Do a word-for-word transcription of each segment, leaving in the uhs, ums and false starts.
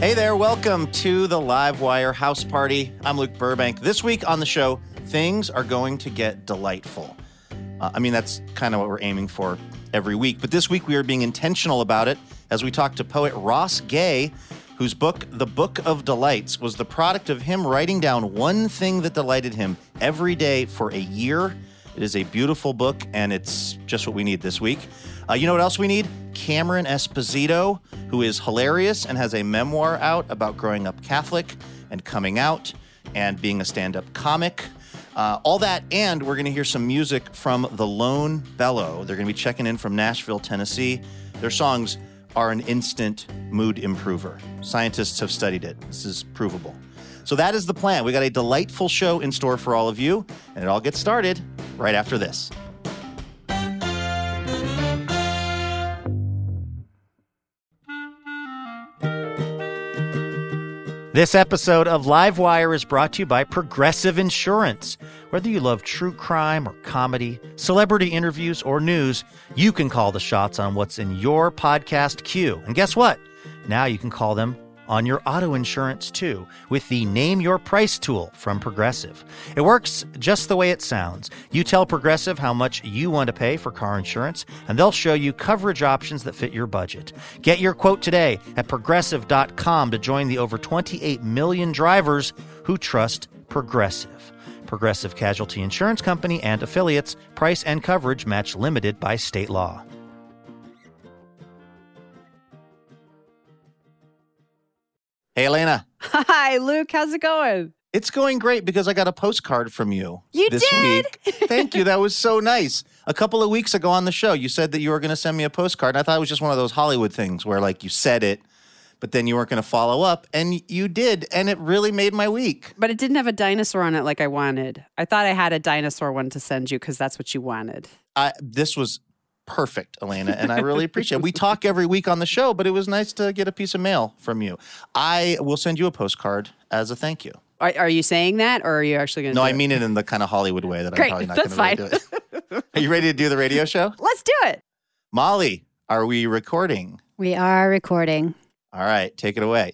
Hey there, welcome to the Livewire House Party. I'm Luke Burbank. This week on the show, things are going to get delightful. Uh, I mean, that's kind of what we're aiming for every week. But this week we are being intentional about it as we talk to poet Ross Gay, whose book, The Book of Delights, was the product of him writing down one thing that delighted him every day for a year. It is a beautiful book, and it's just what we need this week. Uh, you know what else we need? Cameron Esposito, who is hilarious and has a memoir out about growing up Catholic and coming out and being a stand-up comic. Uh, all that, and we're going to hear some music from The Lone Bellow. They're going to be checking in from Nashville, Tennessee. Their songs are an instant mood improver. Scientists have studied it. This is provable. So that is the plan. We got a delightful show in store for all of you, and it all gets started right after this. This episode of Livewire is brought to you by Progressive Insurance. Whether you love true crime or comedy, celebrity interviews, or news, you can call the shots on what's in your podcast queue. And guess what? Now you can call them on your auto insurance, too, with the Name Your Price tool from Progressive. It works just the way it sounds. You tell Progressive how much you want to pay for car insurance, and they'll show you coverage options that fit your budget. Get your quote today at Progressive dot com to join the over twenty-eight million drivers who trust Progressive. Progressive Casualty Insurance Company and affiliates. Price and coverage match limited by state law. Hey, Elena. Hi, Luke. How's it going? It's going great because I got a postcard from you you this did? week. Thank you. That was so nice. A couple of weeks ago on the show, you said that you were going to send me a postcard. And I thought it was just one of those Hollywood things where, like, you said it, but then you weren't going to follow up. And you did. And it really made my week. But it didn't have a dinosaur on it like I wanted. I thought I had a dinosaur one to send you because that's what you wanted. I, this was perfect, Elena, and I really appreciate it. We talk every week on the show, but it was nice to get a piece of mail from you. I will send you a postcard as a thank you. Are, are you saying that, or are you actually going to No, do I it? mean it in the kind of Hollywood way that Great, I'm probably not that's going to really do it. Are you ready to do the radio show? Let's do it. Molly, are we recording? We are recording. All right, take it away.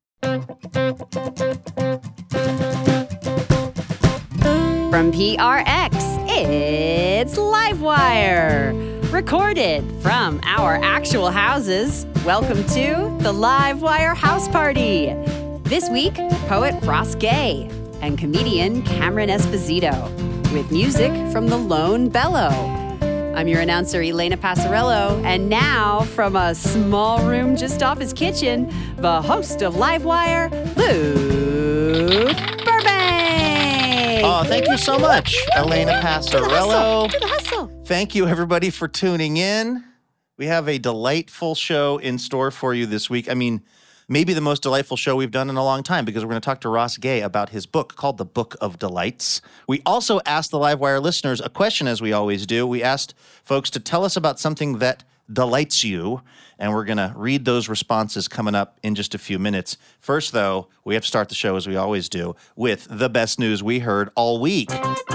From P R X, it's Livewire. Recorded from our actual houses, welcome to the Livewire House Party. This week, poet Ross Gay and comedian Cameron Esposito, with music from The Lone Bellow. I'm your announcer, Elena Passarello, and now, from a small room just off his kitchen, the host of Livewire, Luke Burbank. Oh, thank you so much, Elena Passarello. To the hustle. Thank you, everybody, for tuning in. We have a delightful show in store for you this week. I mean, maybe the most delightful show we've done in a long time, because we're going to talk to Ross Gay about his book called The Book of Delights. We also asked the Livewire listeners a question, as we always do. We asked folks to tell us about something that delights you, and we're going to read those responses coming up in just a few minutes. First, though, we have to start the show, as we always do, with the best news we heard all week.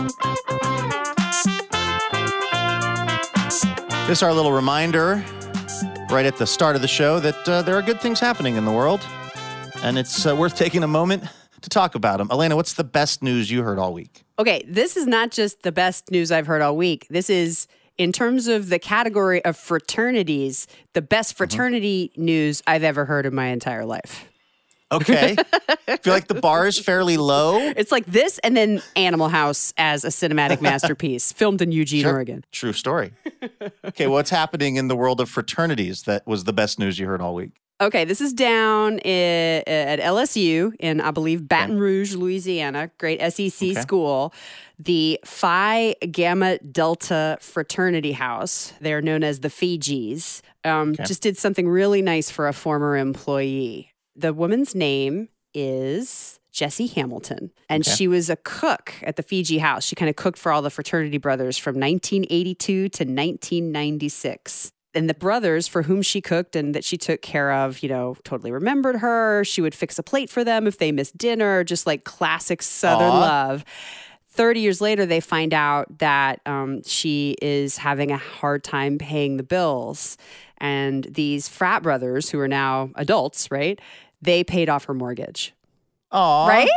This is our little reminder right at the start of the show that uh, there are good things happening in the world, and it's uh, worth taking a moment to talk about them. Elena, what's the best news you heard all week? Okay, this is not just the best news I've heard all week. This is, in terms of the category of fraternities, the best fraternity mm-hmm. news I've ever heard in my entire life. Okay. I feel like the bar is fairly low. It's like this and then Animal House as a cinematic masterpiece, filmed in Eugene, sure. Oregon. True story. Okay, what's happening in the world of fraternities that was the best news you heard all week? Okay, this is down I- at L S U in, I believe, Baton okay. Rouge, Louisiana. Great S E C okay. school. The Phi Gamma Delta Fraternity House, they're known as the Fijis, um, okay. just did something really nice for a former employee. The woman's name is Jessie Hamilton, and okay. she was a cook at the Fiji House. She kind of cooked for all the fraternity brothers from nineteen eighty-two to nineteen ninety-six. And the brothers for whom she cooked and that she took care of, you know, totally remembered her. She would fix a plate for them if they missed dinner, just like classic Southern Aww. Love. thirty years later, they find out that um, she is having a hard time paying the bills. And these frat brothers, who are now adults, right? they paid off her mortgage. Aw. Right?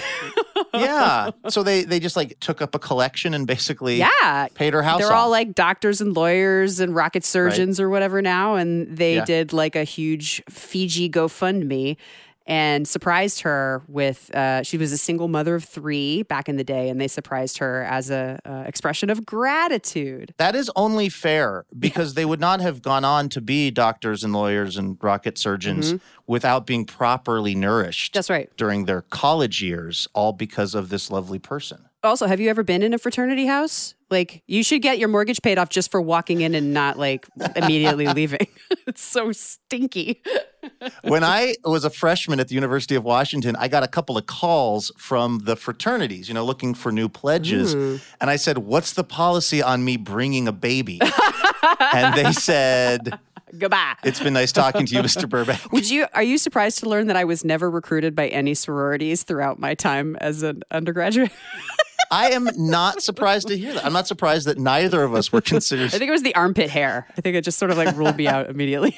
Yeah. So they, they just like took up a collection and basically yeah. paid her house They're off. all like doctors and lawyers and rocket surgeons right. or whatever now. And they yeah. did like a huge Fiji GoFundMe and surprised her with, uh, she was a single mother of three back in the day, and they surprised her as a uh, expression of gratitude. That is only fair because they would not have gone on to be doctors and lawyers and rocket surgeons mm-hmm. without being properly nourished. That's right. During their college years, all because of this lovely person. Also, have you ever been in a fraternity house? Like, you should get your mortgage paid off just for walking in and not, like, immediately leaving. It's so stinky. When I was a freshman at the University of Washington, I got a couple of calls from the fraternities, you know, looking for new pledges. Mm. And I said, what's the policy on me bringing a baby? And they said... Goodbye. It's been nice talking to you, Mister Burbank. Would you? Are you surprised to learn that I was never recruited by any sororities throughout my time as an undergraduate? I am not surprised to hear that. I'm not surprised that neither of us were considered. I think it was the armpit hair. I think it just sort of like ruled me out immediately.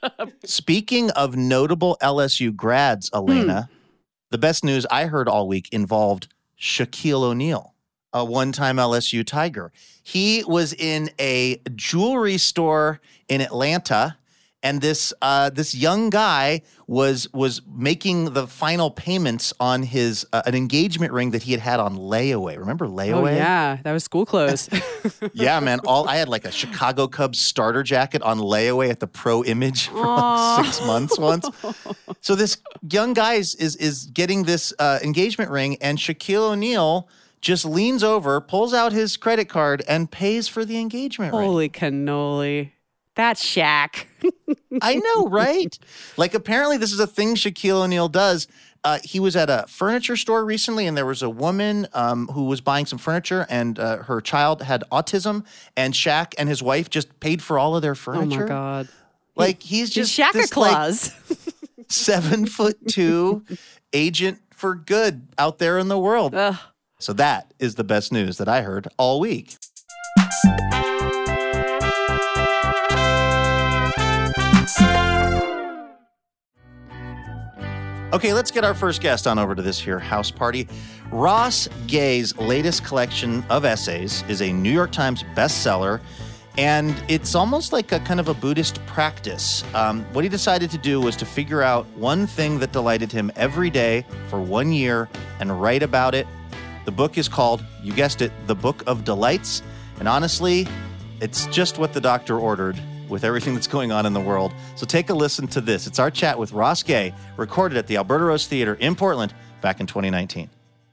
Speaking of notable L S U grads, Elena, mm. the best news I heard all week involved Shaquille O'Neal, a one-time L S U Tiger. He was in a jewelry store in Atlanta, and this uh, this young guy was was making the final payments on his uh, an engagement ring that he had had on layaway. Remember layaway? Oh yeah, that was school clothes. Yeah, man. All I had like a Chicago Cubs starter jacket on layaway at the Pro Image for like six months once. So this young guy is is, is getting this uh, engagement ring, and Shaquille O'Neal just leans over, pulls out his credit card, and pays for the engagement ring. Holy cannoli. That's Shaq. I know, right? Like, apparently this is a thing Shaquille O'Neal does. Uh, he was at a furniture store recently, and there was a woman um, who was buying some furniture, and uh, her child had autism, and Shaq and his wife just paid for all of their furniture. Oh, my God. Like, he's just he's Shaq this, Claus. Like, seven foot two agent for good out there in the world. Ugh. So that is the best news that I heard all week. Okay, let's get our first guest on over to this here house party. Ross Gay's latest collection of essays is a New York Times bestseller, and it's almost like a kind of a Buddhist practice. Um, what he decided to do was to figure out one thing that delighted him every day for one year and write about it. The book is called, you guessed it, The Book of Delights. And honestly, it's just what the doctor ordered with everything that's going on in the world. So take a listen to this. It's our chat with Ross Gay, recorded at the Alberta Rose Theatre in Portland back in twenty nineteen.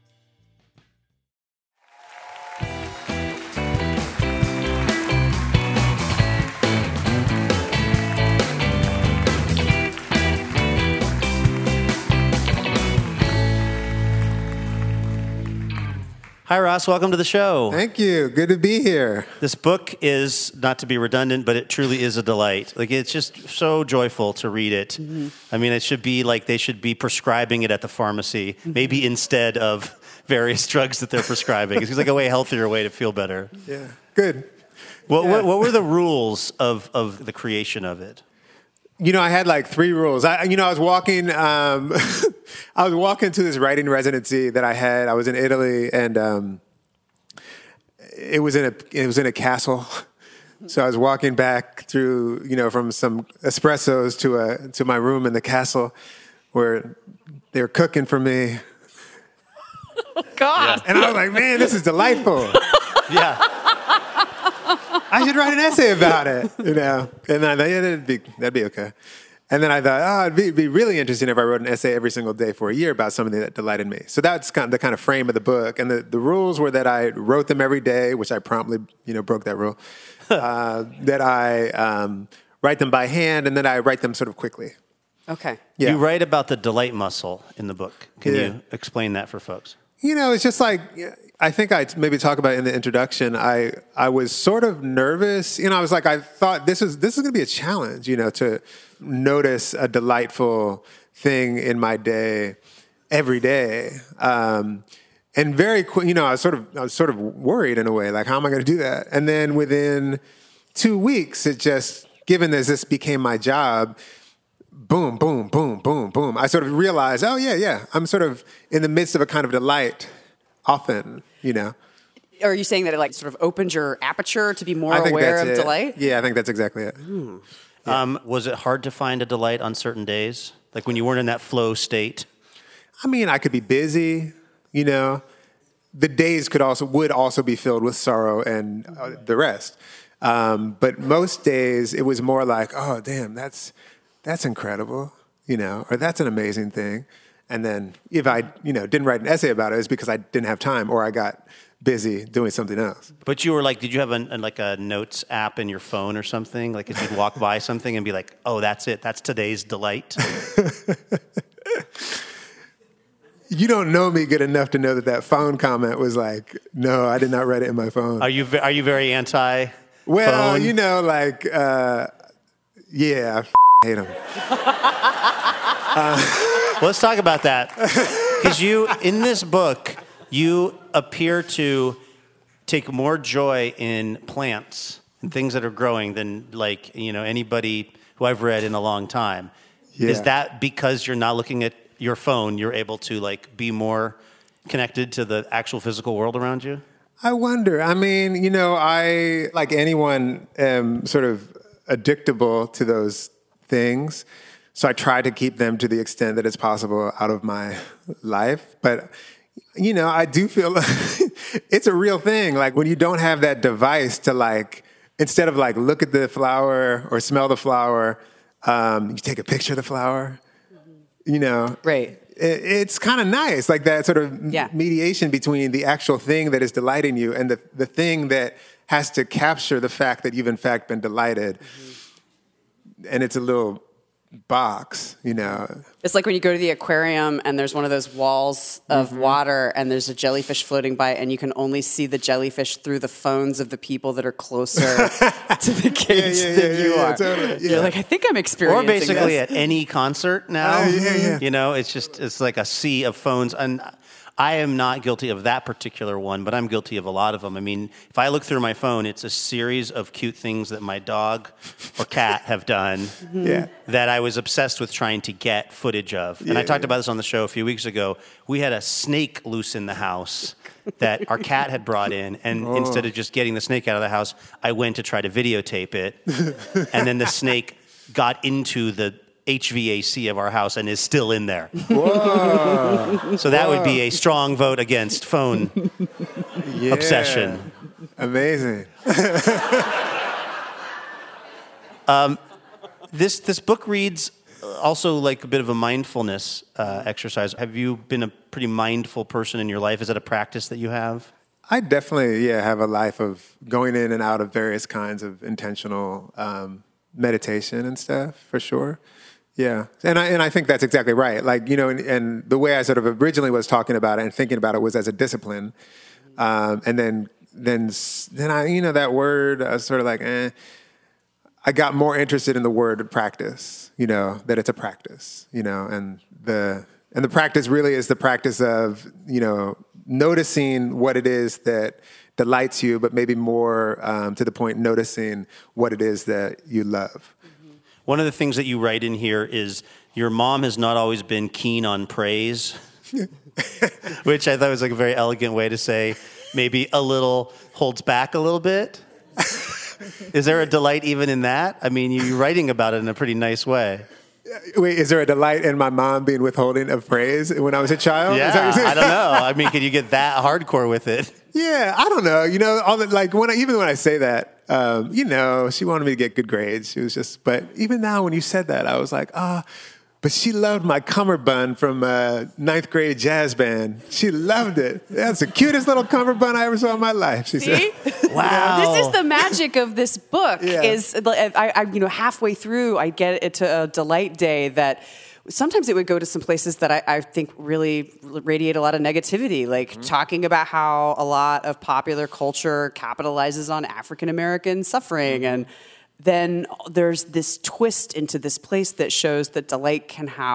Hi, Ross. Welcome to the show. Thank you. Good to be here. This book is, not to be redundant, but it truly is a delight. Like, it's just so joyful to read it. Mm-hmm. I mean, it should be like they should be prescribing it at the pharmacy, mm-hmm. maybe instead of various drugs that they're prescribing. It's like a way healthier way to feel better. Yeah. Good. What, yeah. what, what were the rules of, of the creation of it? You know, I had like three rules. I, you know, I was walking, um, I was walking to this writing residency that I had. I was in Italy, and um, it was in a it was in a castle. So I was walking back through, you know, from some espressos to a to my room in the castle, where they were cooking for me. Oh, God! Yeah. And I was like, man, this is delightful. Yeah. I should write an essay about it, you know. And I thought, yeah, that'd be, that'd be okay. And then I thought, oh, it'd be, it'd be really interesting if I wrote an essay every single day for a year about something that delighted me. So that's kind of the kind of frame of the book. And the, the rules were that I wrote them every day, which I promptly, you know, broke that rule. uh, that I um, write them by hand, and then I write them sort of quickly. Okay. Yeah. You write about the delight muscle in the book. Can yeah. you explain that for folks? You know, it's just like, I think I maybe talk about it in the introduction. I, I was sort of nervous. You know, I was like, I thought this is this is going to be a challenge, you know, to notice a delightful thing in my day every day. Um, and very quick, you know, I was sort of I was sort of worried in a way, like, how am I going to do that? And then within two weeks, it just, given as this became my job, boom, boom, boom, boom, boom. I sort of realized, oh yeah, yeah, I'm sort of in the midst of a kind of delight often, you know. Are you saying that it like sort of opened your aperture to be more I think aware that's of it. delight? Yeah, I think that's exactly it. Yeah. Um, was it hard to find a delight on certain days? Like when you weren't in that flow state? I mean, I could be busy, you know. The days could also would also be filled with sorrow and uh, the rest. Um, but most days it was more like, oh, damn, that's that's incredible, you know, or that's an amazing thing. And then if I, you know, didn't write an essay about it, it's because I didn't have time or I got busy doing something else. But you were like, did you have a, a, like a notes app in your phone or something? Like if you'd walk by something and be like, oh, that's it. That's today's delight. You don't know me good enough to know that that phone comment was like, no, I did not write it in my phone. Are you are you very anti? Well, phone? you know, like, uh, yeah, I hate them. uh, Let's talk about that. Because you, in this book, you appear to take more joy in plants and things that are growing than, like, you know, anybody who I've read in a long time. Yeah. Is that because you're not looking at your phone, you're able to, like, be more connected to the actual physical world around you? I wonder. I mean, you know, I, like anyone, am sort of addictable to those things. So I try to keep them to the extent that it's possible out of my life. But, you know, I do feel like it's a real thing. Like when you don't have that device to like, instead of like look at the flower or smell the flower, um, you take a picture of the flower, you know. Right. It, it's kind of nice, like that sort of yeah. mediation between the actual thing that is delighting you and the, the thing that has to capture the fact that you've in fact been delighted. Mm-hmm. And it's a little box, you know. It's like when you go to the aquarium and there's one of those walls of mm-hmm. water and there's a jellyfish floating by and you can only see the jellyfish through the phones of the people that are closer to the cage yeah, yeah, than yeah, you yeah, are. Totally, yeah. You're like, I think I'm experiencing Or basically this. at any concert now. Uh, yeah, yeah. You know, it's just, it's like a sea of phones. And I am not guilty of that particular one, but I'm guilty of a lot of them. I mean, if I look through my phone, it's a series of cute things that my dog or cat have done mm-hmm. yeah. that I was obsessed with trying to get footage of. And yeah, I talked yeah. about this on the show a few weeks ago. We had a snake loose in the house that our cat had brought in, and oh. instead of just getting the snake out of the house, I went to try to videotape it, and then the snake got into the H V A C of our house and is still in there. Whoa. So that Whoa. would be a strong vote against phone yeah. obsession. Amazing. um, this this book reads also like a bit of a mindfulness uh, exercise. Have you been a pretty mindful person in your life? Is that a practice that you have? I definitely, yeah, have a life of going in and out of various kinds of intentional um, meditation and stuff, for sure. Yeah, and I and I think that's exactly right. Like, you know, and, and the way I sort of originally was talking about it and thinking about it was as a discipline, um, and then then then I, you know, that word I was sort of like, eh. I got more interested in the word practice. You know, that it's a practice. You know, and the and the practice really is the practice of, you know, noticing what it is that delights you, but maybe more um, to the point, noticing what it is that you love. One of the things that you write in here is your mom has not always been keen on praise, which I thought was like a very elegant way to say maybe a little holds back a little bit. Is there a delight even in that? I mean, you're writing about it in a pretty nice way. Wait, is there a delight in my mom being withholding of praise when I was a child? Yeah, Is that what you're saying? I don't know. I mean, can you get that hardcore with it? Yeah, I don't know. You know, all the, like when I, even when I say that, um, you know, she wanted me to get good grades. She was just, but even now when you said that, I was like, ah, oh, but she loved my cummerbund from uh, ninth grade jazz band. She loved it. That's the cutest little cummerbund I ever saw in my life. She See? said, "Wow, this is the magic of this book." Yeah. Is I, I, you know, halfway through, I get it to a delight day that. Sometimes it would go to some places that I, I think really radiate a lot of negativity, like mm-hmm. talking about how a lot of popular culture capitalizes on African American suffering. Mm-hmm. And then there's this twist into this place that shows that delight can have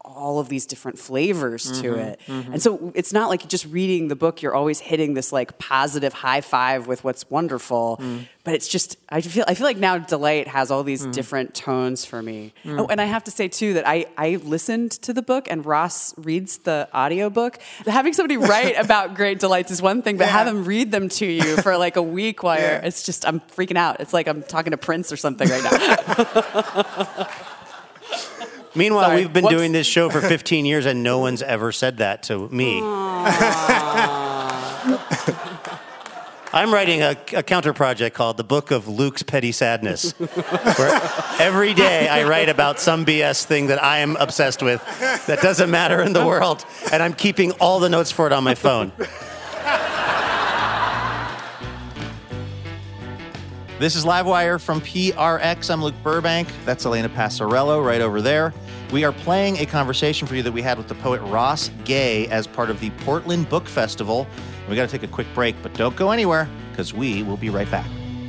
all of these different flavors mm-hmm, to it. Mm-hmm. And so it's not like just reading the book, you're always hitting this like positive high five with what's wonderful. Mm. But it's just, I feel I feel like now Delight has all these mm. different tones for me. Mm. Oh, and I have to say too that I, I listened to the book and Ross reads the audiobook. Having somebody write about Great Delights is one thing, but yeah. have them read them to you for like a week while yeah. you're, it's just, I'm freaking out. It's like I'm talking to Prince or something right now. Meanwhile, Sorry. we've been Whoops. doing this show for fifteen years and no one's ever said that to me. I'm writing a, a counter project called The Book of Luke's Petty Sadness, where every day I write about some B S thing that I am obsessed with that doesn't matter in the world, and I'm keeping all the notes for it on my phone. This is Livewire from P R X. I'm Luke Burbank. That's Elena Passarello right over there. We are playing a conversation for you that we had with the poet Ross Gay as part of the Portland Book Festival. We got to take a quick break, but don't go anywhere because we will be right back.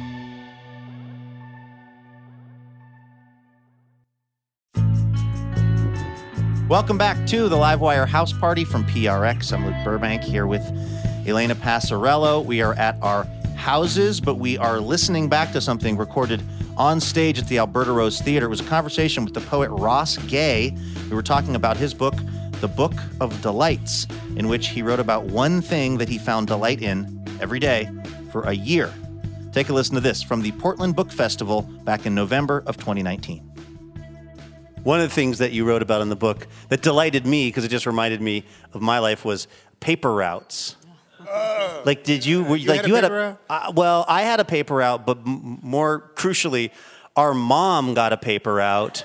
Welcome back to the Livewire House Party from P R X. I'm Luke Burbank here with Elena Passarello. We are at our houses, but we are listening back to something recorded on stage at the Alberta Rose Theater. It was a conversation with the poet Ross Gay. We were talking about his book, The Book of Delights, in which he wrote about one thing that he found delight in every day for a year. Take a listen to this from the Portland Book Festival back in November of twenty nineteen. One of the things that you wrote about in the book that delighted me, because it just reminded me of my life, was paper routes. Oh. Like, did you, were, you like, had you had a, uh, well, I had a paper route, but m- more crucially, our mom got a paper route,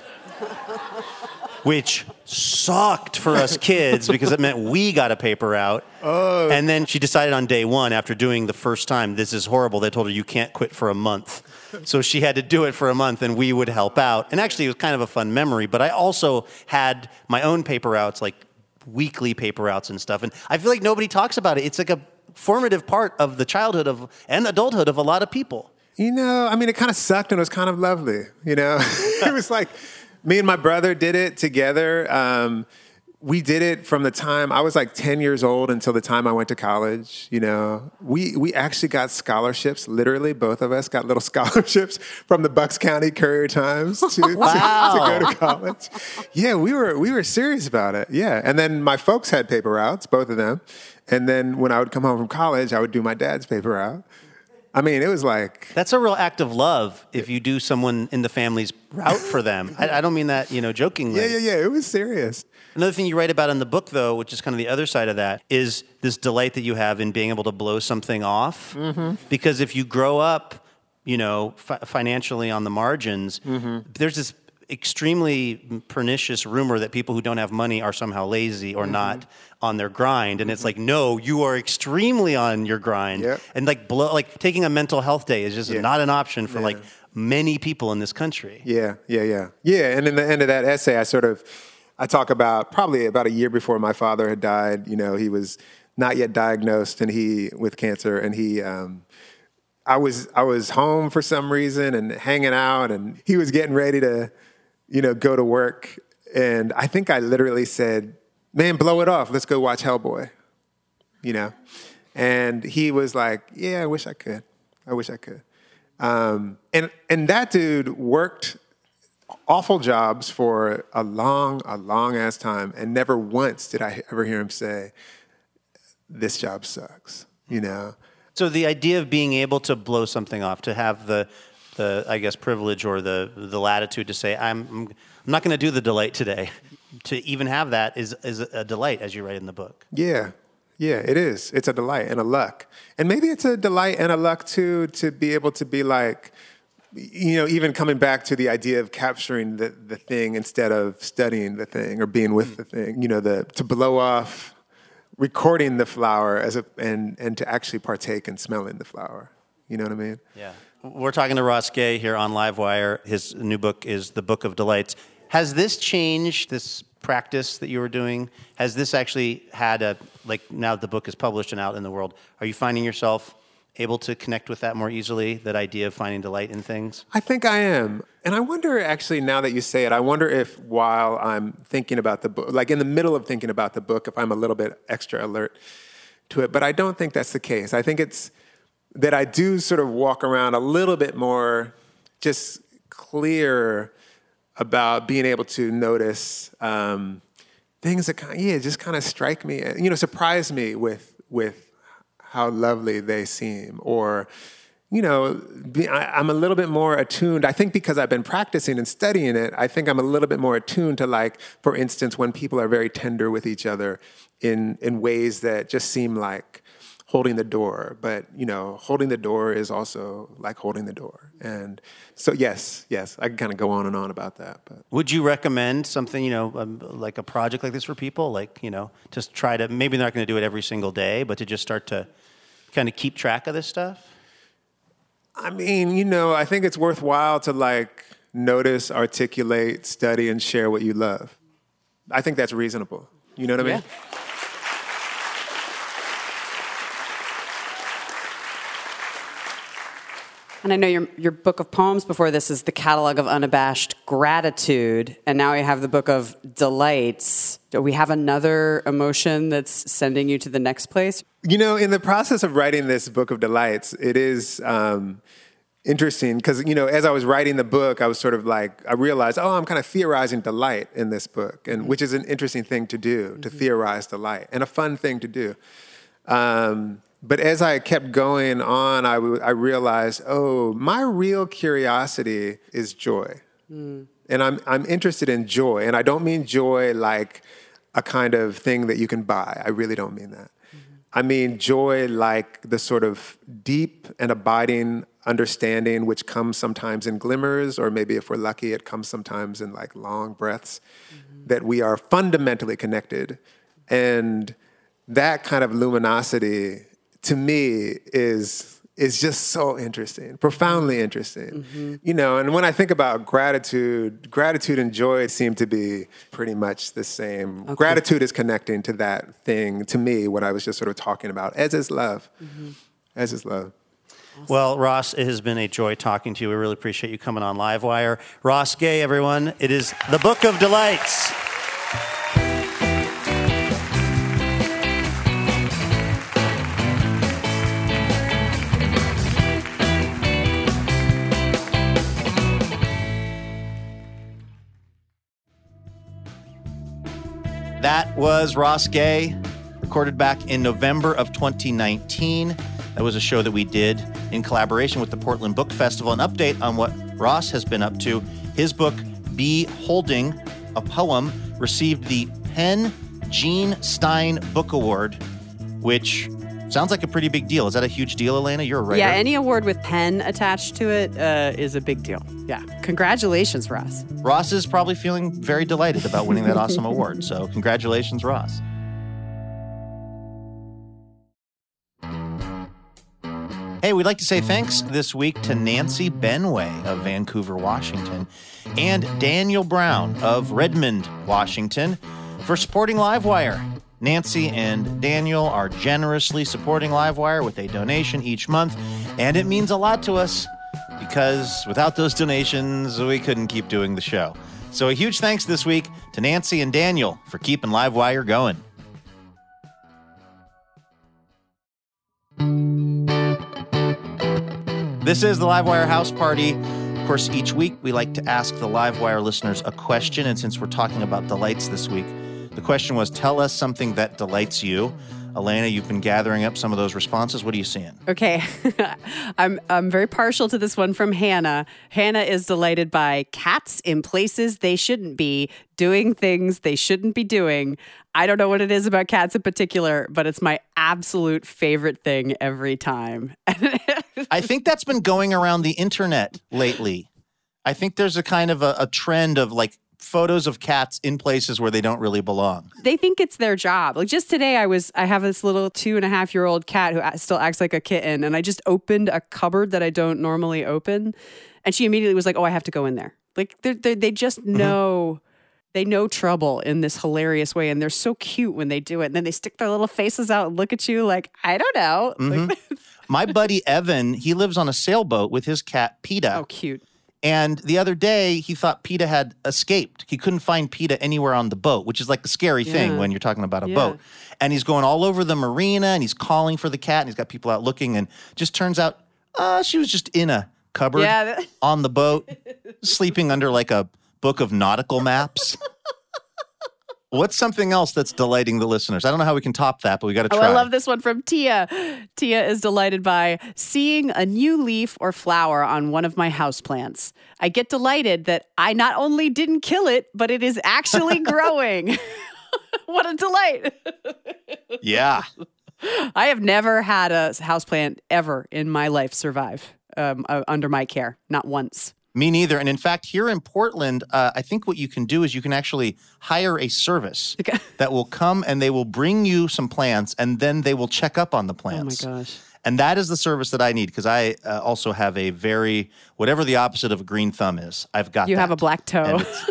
which sucked for us kids because it meant we got a paper route. Oh. And then she decided on day one, after doing the first time, this is horrible. They told her you can't quit for a month. So she had to do it for a month, and we would help out. And actually, it was kind of a fun memory. But I also had my own paper routes, like weekly paper routes and stuff. And I feel like nobody talks about it. It's like a formative part of the childhood of and adulthood of a lot of people. You know, I mean, it kind of sucked and it was kind of lovely, you know? It was like me and my brother did it together. Um, we did it from the time I was like ten years old until the time I went to college, you know? We we actually got scholarships, literally, both of us got little scholarships from the Bucks County Courier-Times to, wow. to, to go to college. Yeah, we were we were serious about it, yeah. And then my folks had paper routes, both of them. And then when I would come home from college, I would do my dad's paper route. I mean, it was like... That's a real act of love if you do someone in the family's route for them. I, I don't mean that, you know, jokingly. Yeah, yeah, yeah. It was serious. Another thing you write about in the book, though, which is kind of the other side of that, is this delight that you have in being able to blow something off. Mm-hmm. Because if you grow up, you know, fi- financially on the margins, mm-hmm. there's this extremely pernicious rumor that people who don't have money are somehow lazy or mm-hmm. not on their grind. And mm-hmm. it's like, no, you are extremely on your grind. Yep. And like blow, like taking a mental health day is just yeah. not an option for yeah. like many people in this country. Yeah, yeah, yeah. Yeah, and in the end of that essay, I sort of, I talk about probably about a year before my father had died, you know, he was not yet diagnosed and he, with cancer, and he, um, I was, I was home for some reason and hanging out, and he was getting ready to, you know, go to work. And I think I literally said, man, blow it off. Let's go watch Hellboy, you know? And he was like, yeah, I wish I could. I wish I could. Um, and, and that dude worked awful jobs for a long, a long ass time. And never once did I ever hear him say, this job sucks, you know? So the idea of being able to blow something off, to have the, the I guess, privilege or the the latitude to say, I'm I'm not going to do the delight today. To even have that is is a delight, as you write in the book. Yeah, yeah, it is. It's a delight and a luck. And maybe it's a delight and a luck, too, to be able to be like, you know, even coming back to the idea of capturing the, the thing instead of studying the thing or being with mm. the thing, you know, the to blow off, recording the flower as a and, and to actually partake in smelling the flower. You know what I mean? Yeah. We're talking to Ross Gay here on Livewire. His new book is The Book of Delights. Has this changed, this practice that you were doing? Has this actually had a, like now the book is published and out in the world, are you finding yourself able to connect with that more easily, that idea of finding delight in things? I think I am. And I wonder, actually, now that you say it, I wonder if while I'm thinking about the book, like in the middle of thinking about the book, if I'm a little bit extra alert to it. But I don't think that's the case. I think it's that I do sort of walk around a little bit more just clear about being able to notice um, things that kind of, yeah, just kind of strike me, you know, surprise me with with how lovely they seem, or, you know, be, I, I'm a little bit more attuned. I think because I've been practicing and studying it, I think I'm a little bit more attuned to, like, for instance, when people are very tender with each other in in ways that just seem like holding the door. But, you know, holding the door is also like holding the door. And so, yes, yes, I can kind of go on and on about that. But would you recommend something, you know, um, like a project like this for people? Like, you know, just try to, maybe they're not going to do it every single day, but to just start to kind of keep track of this stuff? I mean, you know, I think it's worthwhile to, like, notice, articulate, study, and share what you love. I think that's reasonable. You know what I mean? Yeah. And I know your your book of poems before this is the catalog of unabashed gratitude, and now we have the book of delights. Do we have another emotion that's sending you to the next place? You know, in the process of writing this book of delights, it is um, interesting because, you know, as I was writing the book, I was sort of like, I realized, oh, I'm kind of theorizing delight in this book, and which is an interesting thing to do, mm-hmm. to theorize delight, and a fun thing to do. Um, But as I kept going on, I, w- I realized, oh, my real curiosity is joy. Mm. And I'm I'm interested in joy. And I don't mean joy like a kind of thing that you can buy. I really don't mean that. Mm-hmm. I mean joy like the sort of deep and abiding understanding which comes sometimes in glimmers, or maybe if we're lucky, it comes sometimes in like long breaths, mm-hmm. that we are fundamentally connected. And that kind of luminosity, to me, is is just so interesting, profoundly interesting. Mm-hmm. You know, and when I think about gratitude, gratitude and joy seem to be pretty much the same. Okay. Gratitude is connecting to that thing, to me, what I was just sort of talking about, as is love, mm-hmm. as is love. Awesome. Well, Ross, it has been a joy talking to you. We really appreciate you coming on Livewire. Ross Gay, everyone. It is the Book of Delights. That was Ross Gay, recorded back in November of twenty nineteen. That was a show that we did in collaboration with the Portland Book Festival. An update on what Ross has been up to. His book, Be Holding, a Poem, received the Penn Gene Stein Book Award, which sounds like a pretty big deal. Is that a huge deal, Elena? You're a writer. Yeah, any award with Penn attached to it uh, is a big deal. Yeah. Congratulations, Ross. Ross is probably feeling very delighted about winning that awesome award. So congratulations, Ross. Hey, we'd like to say thanks this week to Nancy Benway of Vancouver, Washington, and Daniel Brown of Redmond, Washington, for supporting Livewire. Nancy and Daniel are generously supporting Livewire with a donation each month, and it means a lot to us because without those donations, we couldn't keep doing the show. So a huge thanks this week to Nancy and Daniel for keeping Livewire going. This is the Livewire House Party. Of course, each week we like to ask the Livewire listeners a question, and since we're talking about delights this week, the question was, tell us something that delights you. Elena, you've been gathering up some of those responses. What are you seeing? Okay. I'm I'm very partial to this one from Hannah. Hannah is delighted by cats in places they shouldn't be, doing things they shouldn't be doing. I don't know what it is about cats in particular, but it's my absolute favorite thing every time. I think that's been going around the internet lately. I think there's a kind of a, a trend of like photos of cats in places where they don't really belong. They think it's their job. Like just today, I was I have this little two and a half year old cat who still acts like a kitten, and I just opened a cupboard that I don't normally open, and she immediately was like, "Oh, I have to go in there." Like they're, they're, they just know. Mm-hmm. They know trouble in this hilarious way, and they're so cute when they do it. And then they stick their little faces out and look at you like, I don't know. Mm-hmm. Like, My buddy Evan, he lives on a sailboat with his cat, PETA. Oh, cute. And the other day, he thought PETA had escaped. He couldn't find PETA anywhere on the boat, which is like a scary thing Yeah. when you're talking about a Yeah. boat. And he's going all over the marina, and he's calling for the cat, and he's got people out looking, and just turns out uh, she was just in a cupboard Yeah, that- on the boat, sleeping under like a book of nautical maps. What's something else that's delighting the listeners? I don't know how we can top that, but we got to Oh, try. I love this one from Tia. Tia is delighted by seeing a new leaf or flower on one of my houseplants. I get delighted that I not only didn't kill it, but it is actually growing. What a delight. Yeah. I have never had a houseplant ever in my life survive um, uh, under my care. Not once. Me neither. And in fact, here in Portland, uh, I think what you can do is you can actually hire a service Okay. that will come and they will bring you some plants and then they will check up on the Oh, my plants. gosh. And that is the service that I need because I uh, also have a very, whatever the opposite of a green thumb is, I've got You that. have a black toe. And it's-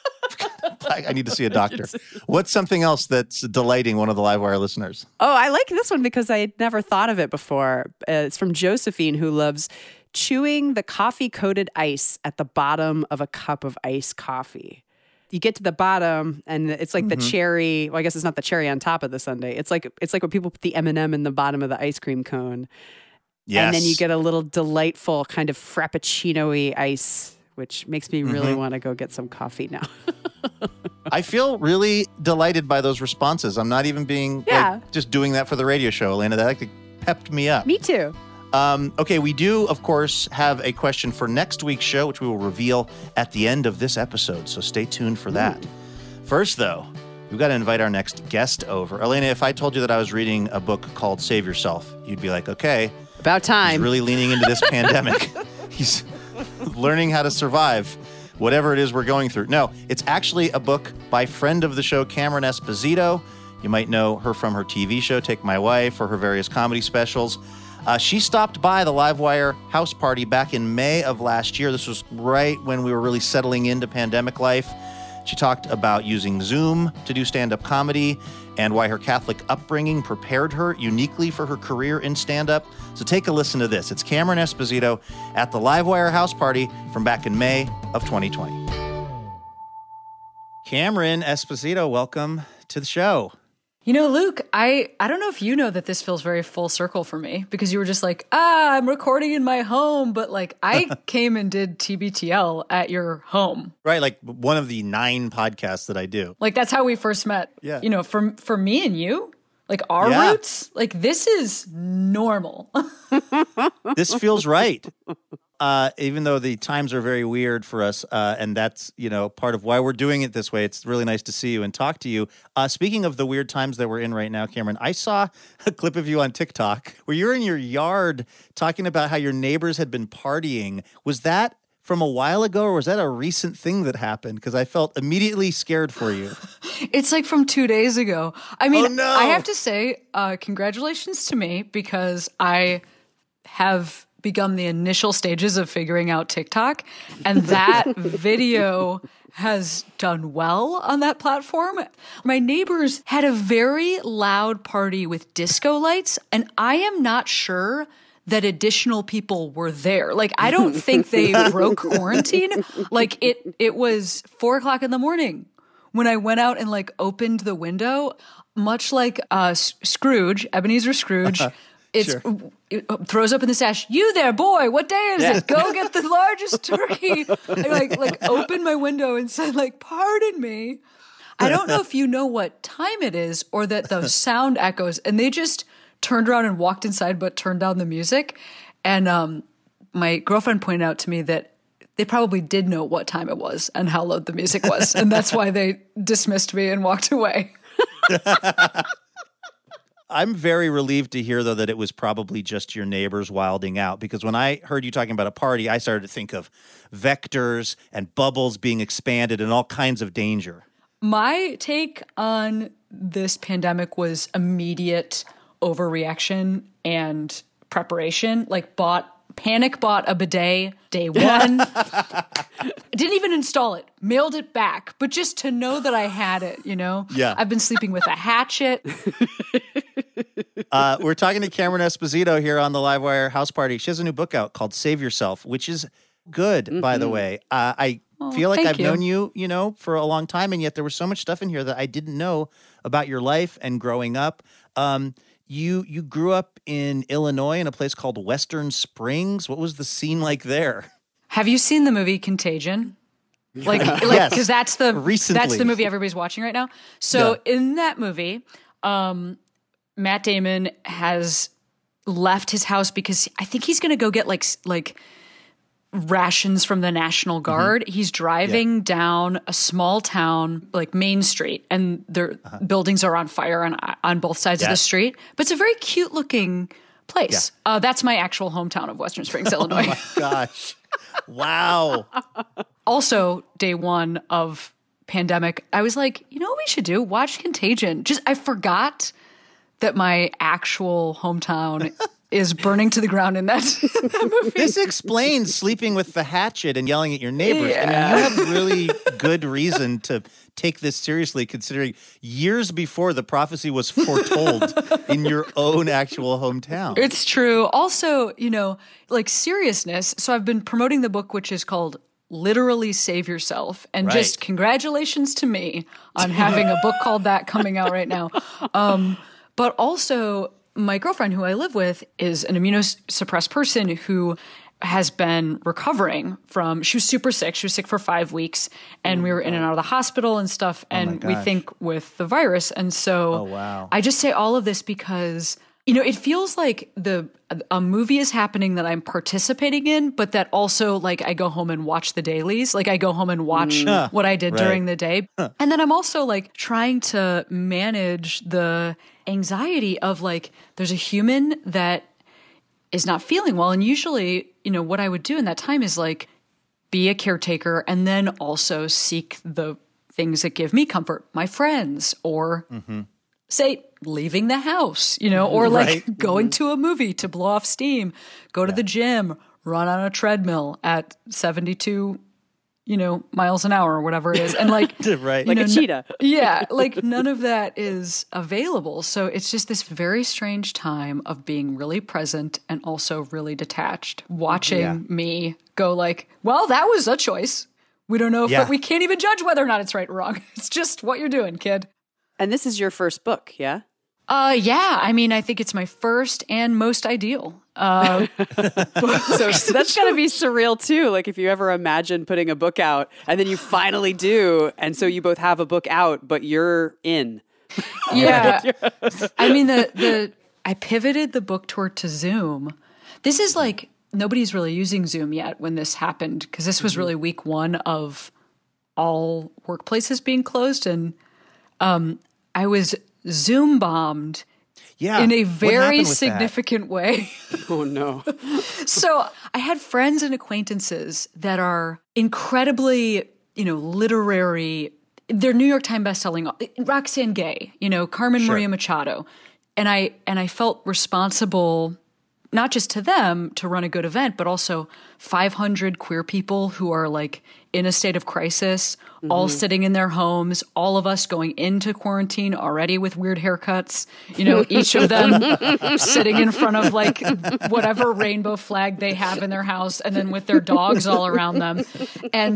I I need to see a doctor. What's something else that's delighting one of the Livewire listeners? Oh, I like this one because I had never thought of it before. Uh, it's from Josephine, who loves chewing the coffee-coated ice at the bottom of a cup of iced coffee. You get to the bottom, and it's like Mm-hmm. the cherry. Well, I guess it's not the cherry on top of the sundae. It's like it's like when people put the M and M in the bottom of the ice cream cone, Yes. and then you get a little delightful kind of frappuccino-y ice, which makes me really Mm-hmm. want to go get some coffee now. I feel really delighted by those responses. I'm not even being Yeah. like, just doing that for the radio show, Elena. That like pepped me up. Me too. Um, okay, we do, of course, have a question for next week's show, which we will reveal at the end of this episode. So stay tuned for that. First, though, we've got to invite our next guest over. Elena, if I told you that I was reading a book called Save Yourself, you'd be like, okay, About time. he's really leaning into this pandemic. He's learning how to survive whatever it is we're going through. No, it's actually a book by friend of the show, Cameron Esposito. You might know her from her T V show, Take My Wife, or her various comedy specials. Uh, she stopped by the Livewire house party back in May of last year. This was right when we were really settling into pandemic life. She talked about using Zoom to do stand-up comedy and why her Catholic upbringing prepared her uniquely for her career in stand-up. So take a listen to this. It's Cameron Esposito at the Livewire house party from back in May of twenty twenty. Cameron Esposito, welcome to the show. You know, Luke, I, I don't know if you know that this feels very full circle for me because you were just like, ah, I'm recording in my home. But like I came and did T B T L at your home. Right, like one of the nine podcasts that I do. Like that's how we first met. Yeah. You know, for, for me and you, like our Yeah. roots, like this is normal. This feels right. Uh, even though the times are very weird for us, uh, and that's, you know, part of why we're doing it this way. It's really nice to see you and talk to you. Uh, speaking of the weird times that we're in right now, Cameron, I saw a clip of you on TikTok where you're in your yard talking about how your neighbors had been partying. Was that from a while ago, or was that a recent thing that happened? Because I felt immediately scared for you. It's like from two days ago. I mean, Oh, no. I have to say, uh, congratulations to me because I have begun the initial stages of figuring out TikTok, and that video has done well on that platform. My neighbors had a very loud party with disco lights, and I am not sure that additional people were there. Like, I don't think they broke quarantine. Like, it it was four o'clock in the morning when I went out and like opened the window, much like uh, S- Scrooge, Ebenezer Scrooge. It's Sure. it throws open the sash. You there, boy? What day is it? Go get the largest turkey. I like like opened my window and said like, "Pardon me." I don't know if you know what time it is or that the sound echoes, and they just turned around and walked inside, but turned down the music. And um, my girlfriend pointed out to me that they probably did know what time it was and how loud the music was, and that's why they dismissed me and walked away. I'm very relieved to hear, though, that it was probably just your neighbors wilding out, because when I heard you talking about a party, I started to think of vectors and bubbles being expanded and all kinds of danger. My take on this pandemic was immediate overreaction and preparation. Like bought, panic bought a bidet day one. Didn't even install it, mailed it back, but just to know that I had it, you know? Yeah. I've been sleeping with a hatchet. Uh, we're talking to Cameron Esposito here on the Livewire House Party. She has a new book out called Save Yourself, which is good, mm-hmm. by the way. Uh, I oh, feel like I've you. known you, you know, for a long time, and yet there was so much stuff in here that I didn't know about your life and growing up. Um, you you grew up in Illinois in a place called Western Springs. What was the scene like there? Have you seen the movie Contagion? Like, like, yes, because that's the recently. that's the movie everybody's watching right now. So yeah. in that movie, um, Matt Damon has left his house because I think he's going to go get like like rations from the National Guard. Mm-hmm. He's driving yeah. down a small town, like Main Street, and their uh-huh. buildings are on fire on on both sides yeah. of the street. But it's a very cute looking place. Yeah. Uh, that's my actual hometown of Western Springs, Illinois. Oh my gosh. Wow. Also, day one of pandemic, I was like, you know what we should do? Watch Contagion. Just I forgot that my actual hometown is burning to the ground in that, that movie. This explains sleeping with the hatchet and yelling at your neighbors. Yeah. I mean, you have really good reason to take this seriously, considering years before the prophecy was foretold in your own actual hometown. It's true. Also, you know, like seriousness. So I've been promoting the book, which is called Literally Save Yourself. And right. just congratulations to me on having a book called that coming out right now. Um, but also, my girlfriend who I live with is an immunosuppressed person who has been recovering from, she was super sick. She was sick for five weeks and oh we were in and out of the hospital and stuff. And oh we think with the virus. And so oh, wow. I just say all of this because, you know, it feels like the a movie is happening that I'm participating in, but that also like I go home and watch the dailies. Like I go home and watch mm. what I did right. during the day. Huh. And then I'm also like trying to manage the anxiety of like, there's a human that is not feeling well. And usually, you know, what I would do in that time is like be a caretaker and then also seek the things that give me comfort, my friends, or mm-hmm. say leaving the house, you know, or like right. going mm-hmm. to a movie to blow off steam, go to yeah. the gym, run on a treadmill at seventy-two, you know, miles an hour or whatever it is. And like, right. like know, a cheetah. N- yeah. Like none of that is available. So it's just this very strange time of being really present and also really detached, watching yeah. me go like, well, that was a choice. We don't know if yeah. we can't even judge whether or not it's right or wrong. It's just what you're doing, kid. And this is your first book, yeah? Uh, yeah. I mean, I think it's my first and most ideal. Uh, so, so that's going to be surreal too. Like if you ever imagine putting a book out and then you finally do. And so you both have a book out, but you're in. Yeah. I mean, the, the, I pivoted the book tour to Zoom. This is like, nobody's really using Zoom yet when this happened. Cause this was really week one of all workplaces being closed. And, um, I was Zoom bombed yeah. in a very significant that? way. Oh, no. So I had friends and acquaintances that are incredibly, you know, literary. They're New York Times bestselling. Roxane Gay, you know, Carmen sure. Maria Machado. And I and I felt responsible not just to them to run a good event, but also five hundred queer people who are like in a state of crisis, mm-hmm. all sitting in their homes, all of us going into quarantine already with weird haircuts, you know, each of them sitting in front of like whatever rainbow flag they have in their house and then with their dogs all around them. And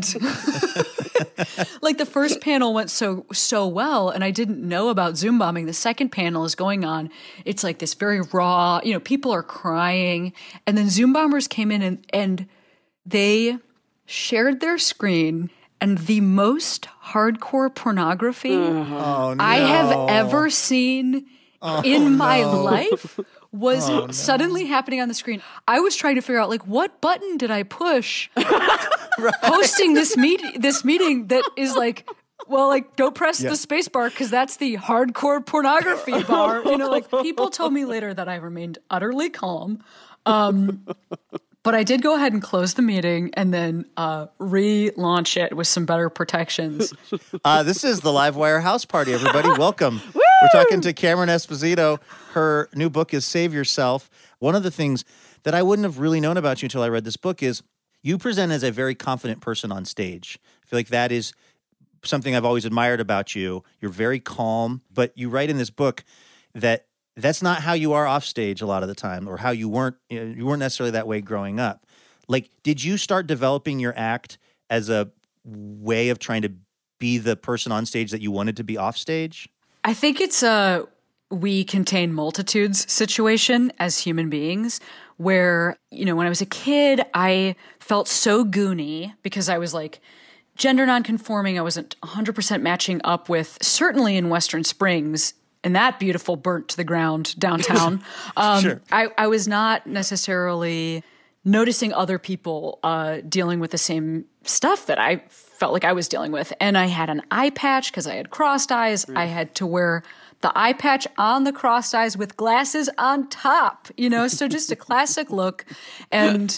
like the first panel went so, so well and I didn't know about Zoom bombing. The second panel is going on. It's like this very raw, you know, people are crying. And then Zoom bombers came in and, and they shared their screen and the most hardcore pornography oh, no. I have ever seen oh, in my no. life was oh, no. suddenly happening on the screen. I was trying to figure out like what button did I push right. hosting this meet this meeting that is like, well, like don't press yeah. the space bar because that's the hardcore pornography bar. You know, like people told me later that I remained utterly calm. Um, But I did go ahead and close the meeting and then uh, relaunch it with some better protections. Uh, this is the Livewire House Party, everybody. Welcome. We're talking to Cameron Esposito. Her new book is Save Yourself. One of the things that I wouldn't have really known about you until I read this book is you present as a very confident person on stage. I feel like that is something I've always admired about you. You're very calm, but you write in this book that that's not how you are off stage a lot of the time, or how you weren't, you know, you weren't necessarily that way growing up. Like, did you start developing your act as a way of trying to be the person on stage that you wanted to be off stage? I think it's a we contain multitudes situation as human beings where, you know, when I was a kid, I felt so goony because I was like gender nonconforming. I wasn't one hundred percent matching up with, certainly in Western Springs, in that beautiful burnt to the ground downtown. Um, Sure. I, I was not necessarily noticing other people uh, dealing with the same stuff that I felt like I was dealing with. And I had an eye patch because I had crossed eyes. Mm. I had to wear the eye patch on the crossed eyes with glasses on top, you know, so just a classic look. And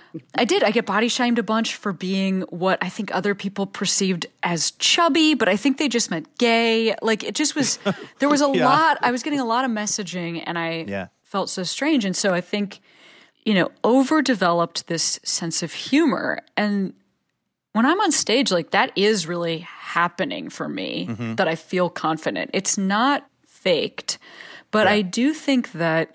I did. I get body shamed a bunch for being what I think other people perceived as chubby, but I think they just meant gay. Like, it just was, there was a Yeah. lot, I was getting a lot of messaging, and I Yeah. felt so strange. And so I think, you know, overdeveloped this sense of humor. And when I'm on stage, like, that is really happening for me, mm-hmm. that I feel confident. It's not faked, but right. I do think that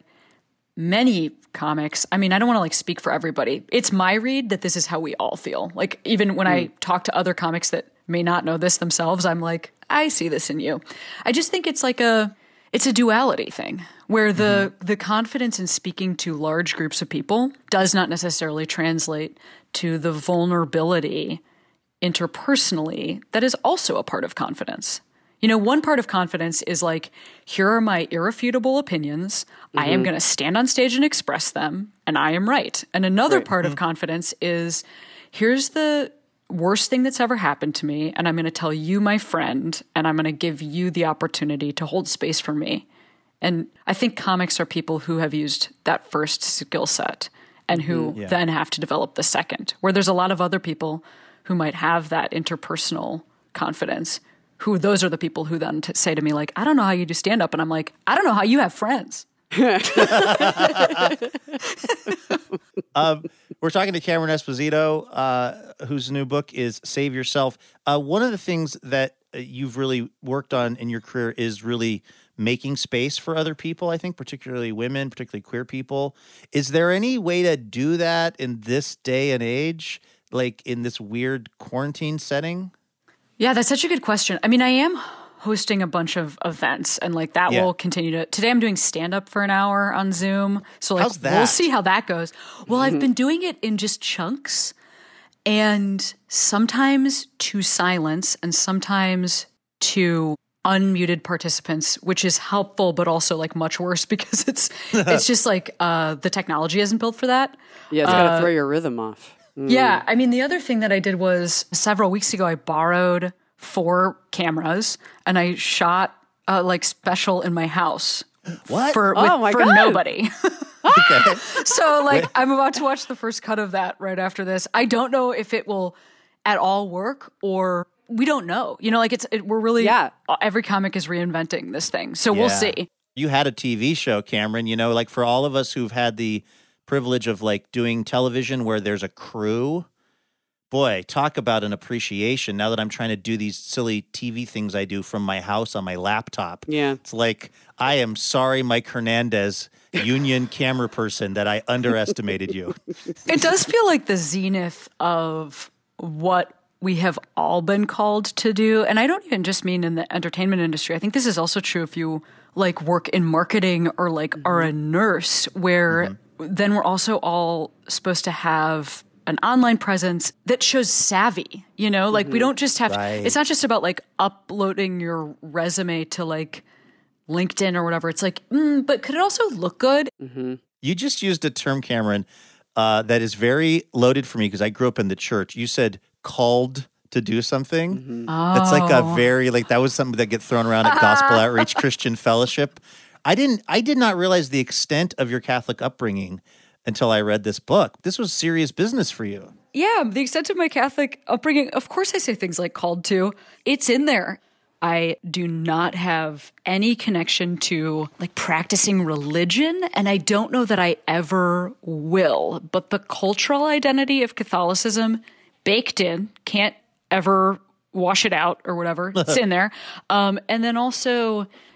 many comics, I mean, I don't want to like speak for everybody. It's my read that this is how we all feel. Like, even when mm. I talk to other comics that may not know this themselves, I'm like, I see this in you. I just think it's like a, it's a duality thing where the, mm-hmm. the confidence in speaking to large groups of people does not necessarily translate to the vulnerability interpersonally that is also a part of confidence. You know, one part of confidence is like, here are my irrefutable opinions. Mm-hmm. I am going to stand on stage and express them, and I am right. And another right. part mm-hmm. of confidence is, here's the worst thing that's ever happened to me, and I'm going to tell you, my friend, and I'm going to give you the opportunity to hold space for me. And I think comics are people who have used that first skill set and who mm-hmm. yeah. then have to develop the second, where there's a lot of other people who might have that interpersonal confidence, who those are the people who then t- say to me, like, I don't know how you do stand-up. And I'm like, I don't know how you have friends. um, we're talking to Cameron Esposito, uh, whose new book is Save Yourself. Uh, one of the things that you've really worked on in your career is really making space for other people, I think, particularly women, particularly queer people. Is there any way to do that in this day and age, like in this weird quarantine setting? Yeah, that's such a good question. I mean, I am hosting a bunch of events, and like that yeah. will continue to. Today, I'm doing stand up for an hour on Zoom, so like How's that? We'll see how that goes. Well, mm-hmm. I've been doing it in just chunks, and sometimes to silence, and sometimes to unmuted participants, which is helpful, but also like much worse because it's it's just like uh, the technology isn't built for that. Yeah, it's got to uh, throw your rhythm off. Mm. Yeah, I mean, the other thing that I did was several weeks ago, I borrowed four cameras and I shot a like special in my house. What? For, oh with, my for God. nobody. Okay. So like, I'm about to watch the first cut of that right after this. I don't know if it will at all work, or we don't know. You know, like it's it, we're really yeah. every comic is reinventing this thing, so yeah. we'll see. You had a T V show, Cameron. You know, like for all of us who've had the privilege of like doing television where there's a crew, boy, talk about an appreciation. Now that I'm trying to do these silly T V things I do from my house on my laptop, yeah, it's like, I am sorry, Mike Hernandez, union camera person, that I underestimated you. It does feel like the zenith of what we have all been called to do. And I don't even just mean in the entertainment industry. I think this is also true if you like work in marketing or like mm-hmm. are a nurse, where mm-hmm. then we're also all supposed to have an online presence that shows savvy, you know, like mm-hmm. we don't just have, right. it's not just about like uploading your resume to like LinkedIn or whatever. It's like, mm, but could it also look good? Mm-hmm. You just used a term, Cameron, uh, that is very loaded for me because I grew up in the church. You said called to do something. Mm-hmm. Oh. That's like a very, like that was something that gets thrown around at Gospel Outreach Christian Fellowship. I didn't, I did not realize the extent of your Catholic upbringing until I read this book. This was serious business for you. Yeah, the extent of my Catholic upbringing, of course I say things like called to. It's in there. I do not have any connection to like practicing religion, and I don't know that I ever will. But the cultural identity of Catholicism, baked in, can't ever wash it out or whatever. It's in there. Um, and then also,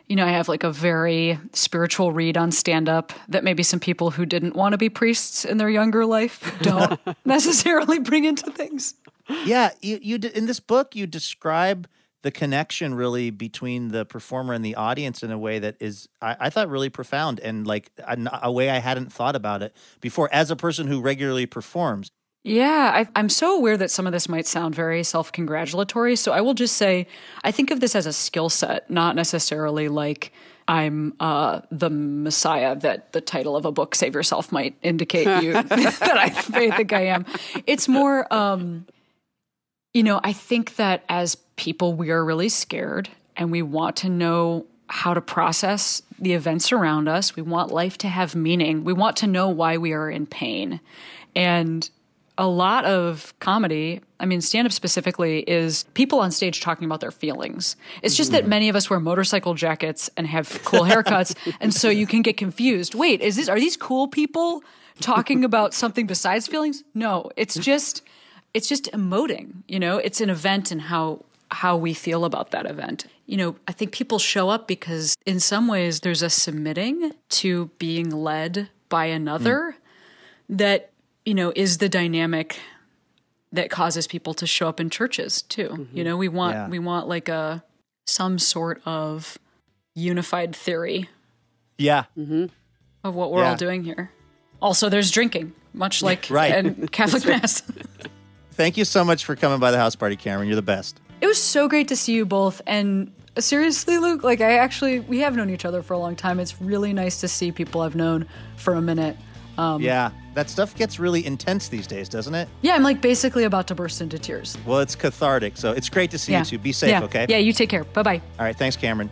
you know, I have like a very spiritual read on stand-up that maybe some people who didn't want to be priests in their younger life don't necessarily bring into things. Yeah, you, you in this book, you describe the connection really between the performer and the audience in a way that is, I, I thought, really profound and like a, a way I hadn't thought about it before as a person who regularly performs. Yeah, I, I'm so aware that some of this might sound very self-congratulatory. So I will just say, I think of this as a skill set, not necessarily like I'm uh, the Messiah that the title of a book, Save Yourself, might indicate you that I, I think I am. It's more, um, you know, I think that as people, we are really scared and we want to know how to process the events around us. We want life to have meaning. We want to know why we are in pain. And a lot of comedy, I mean, stand-up specifically, is people on stage talking about their feelings. It's just that many of us wear motorcycle jackets and have cool haircuts, and so you can get confused. Wait, is this? Are these cool people talking about something besides feelings? No, it's just it's just emoting. You know, it's an event and how how we feel about that event. You know, I think people show up because in some ways there's a submitting to being led by another mm. that, you know, is the dynamic that causes people to show up in churches too. Mm-hmm. You know, we want yeah. we want like a some sort of unified theory. Yeah. Mm-hmm. Of what we're yeah. all doing here. Also, there's drinking, much like right. in Catholic Mass. Thank you so much for coming by the house party, Cameron. You're the best. It was so great to see you both. And seriously, Luke, like I actually, we have known each other for a long time. It's really nice to see people I've known for a minute. Um, yeah, that stuff gets really intense these days, doesn't it? Yeah, I'm like basically about to burst into tears. Well, it's cathartic, so it's great to see yeah. you two. Be safe, yeah. okay? Yeah, you take care. Bye-bye. All right, thanks, Cameron.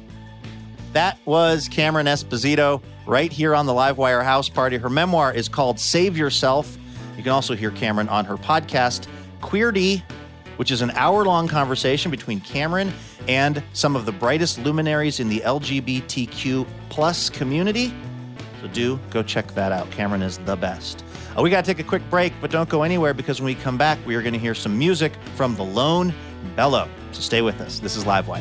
That was Cameron Esposito right here on the Livewire House Party. Her memoir is called Save Yourself. You can also hear Cameron on her podcast, Queerty, which is an hour-long conversation between Cameron and some of the brightest luminaries in the L G B T Q plus community. So do go check that out. Cameron is the best. Uh, we got to take a quick break, but don't go anywhere because when we come back, we are going to hear some music from The Lone Bellow. So stay with us. This is Livewire.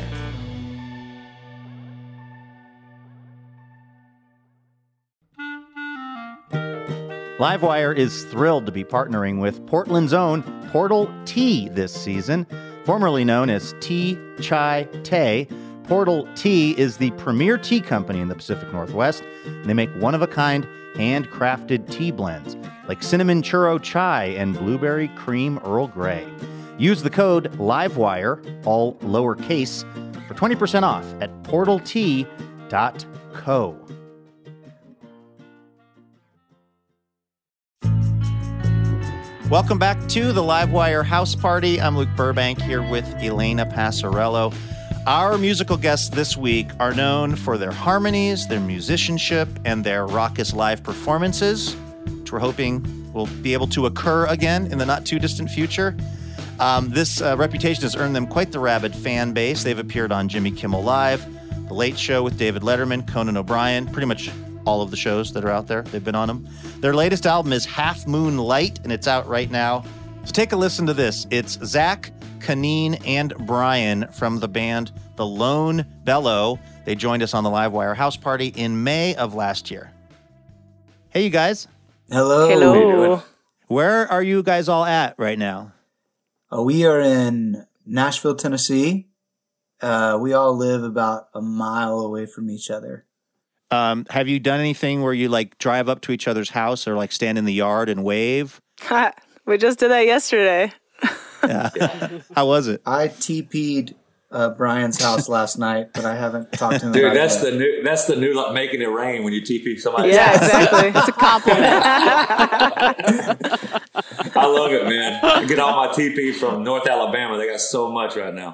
Livewire is thrilled to be partnering with Portland's own Portal Tea this season. Formerly known as Tea Chai Tay, Portal Tea is the premier tea company in the Pacific Northwest, and they make one-of-a-kind, handcrafted tea blends like cinnamon churro chai and blueberry cream Earl Grey. Use the code LIVEWIRE, all lowercase, for twenty percent off at portal tea dot co. Welcome back to the Livewire House Party. I'm Luke Burbank here with Elena Passarello. Our musical guests this week are known for their harmonies, their musicianship, and their raucous live performances, which we're hoping will be able to occur again in the not-too-distant future. Um, this uh, reputation has earned them quite the rabid fan base. They've appeared on Jimmy Kimmel Live, The Late Show with David Letterman, Conan O'Brien, pretty much all of the shows that are out there. They've been on them. Their latest album is Half Moon Light, and it's out right now. So take a listen to this. It's Zach, Kaneen, and Brian from the band The Lone Bellow. They joined us on the Livewire House Party in May of last year. Hey, you guys. Hello. Hello. How you doing? Where are you guys all at right now? Uh, we are in Nashville, Tennessee. Uh, we all live about a mile away from each other. Um, have you done anything where you like drive up to each other's house or like stand in the yard and wave? We just did that yesterday. Yeah. How was it? I T P'd uh, Brian's house last night, but I haven't talked to him Dude, about that's it the new that's the new like, making it rain when you T P somebody. Yeah, exactly. It's a compliment. I love it, man. I get all my T P from North Alabama. They got so much right now.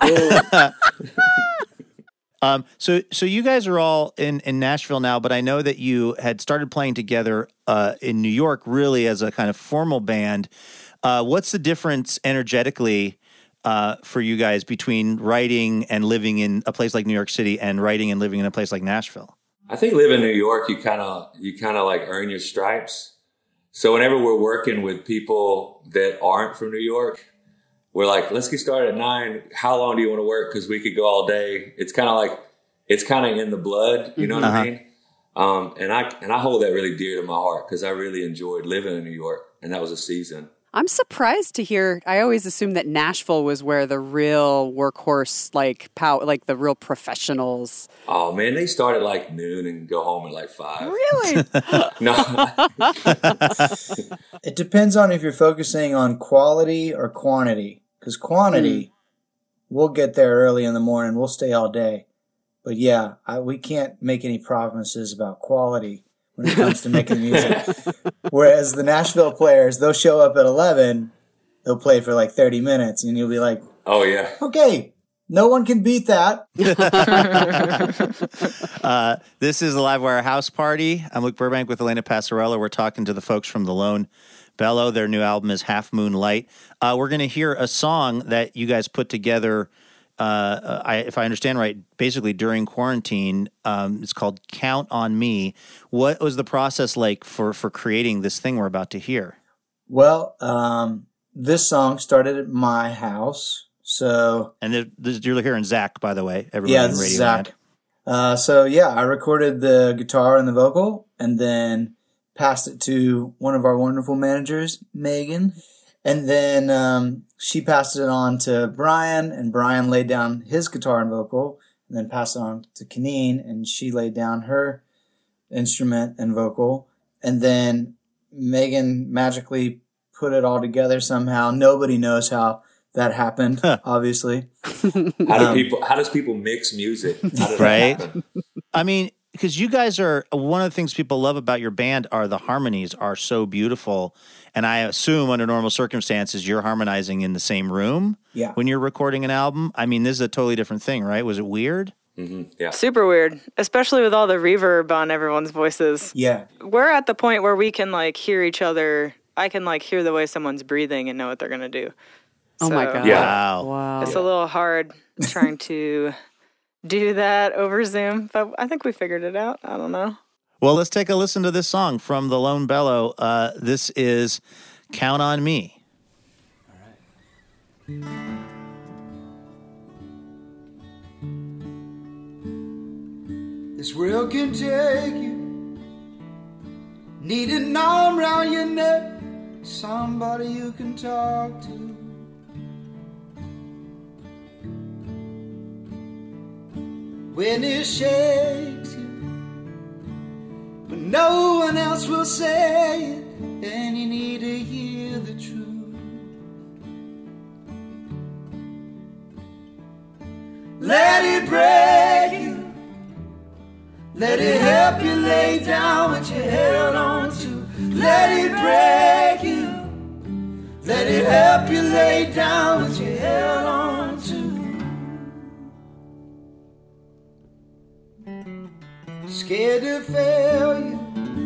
Um, so, so you guys are all in, in Nashville now, but I know that you had started playing together uh, in New York, really as a kind of formal band. Uh, what's the difference energetically uh, for you guys between writing and living in a place like New York City and writing and living in a place like Nashville? I think living in New York, you kind of you kind of like earn your stripes. So whenever we're working with people that aren't from New York, we're like, let's get started at nine. How long do you want to work? Because we could go all day. It's kind of like it's kind of in the blood. You know what Uh-huh. I mean? Um, and I and I hold that really dear to my heart because I really enjoyed living in New York, and that was a season. I'm surprised to hear. I always assumed that Nashville was where the real workhorse, like pow, like the real professionals. Oh man, they start at like noon and go home at like five. Really? No, It depends on if you're focusing on quality or quantity. Because quantity, we'll get there early in the morning. We'll stay all day. But yeah, I, we can't make any promises about quality when it comes to making music. Whereas the Nashville players, they'll show up at eleven, they'll play for like thirty minutes, and you'll be like, oh yeah. okay, no one can beat that. Uh, this is the Livewire House Party. I'm Luke Burbank with Elena Passarella. We're talking to the folks from The Lone Bellow. Their new album is Half Moon Light. Uh, we're going to hear a song that you guys put together, uh, I, if I understand right, basically during quarantine. Um, it's called Count on Me. What was the process like for, for creating this thing we're about to hear? Well, um, this song started at my house. So And there- this, you're hearing Zach, by the way. Everybody yeah, in this is Radio Zach. Land. Uh, so yeah, I recorded the guitar and the vocal, and then passed it to one of our wonderful managers, Megan, and then um, she passed it on to Brian, and Brian laid down his guitar and vocal, and then passed it on to Kaneen, and she laid down her instrument and vocal, and then Megan magically put it all together somehow. Nobody knows how that happened, obviously. How do Um, people? How does people mix music? How does Right. that happen? I mean, because you guys are, one of the things people love about your band are the harmonies are so beautiful. And I assume under normal circumstances, you're harmonizing in the same room Yeah. when you're recording an album. I mean, this is a totally different thing, right? Was it weird? Mm-hmm. Yeah. Super weird, especially with all the reverb on everyone's voices. Yeah. We're at the point where we can like hear each other. I can like hear the way someone's breathing and know what they're going to do. Oh my So, God. Yeah. Wow. Wow. It's a little hard trying to do that over Zoom, but I think we figured it out. I don't know. Well, let's take a listen to this song from The Lone Bellow. Uh, this is Count on Me. This world can take you. Need an arm around your neck, somebody you can talk to. When it shakes you, but no one else will say it, and you need to hear the truth. Let it break you. Let it help you lay down what you held on to. Let it break you. Let it help you lay down what you held on to. Scared to fail you.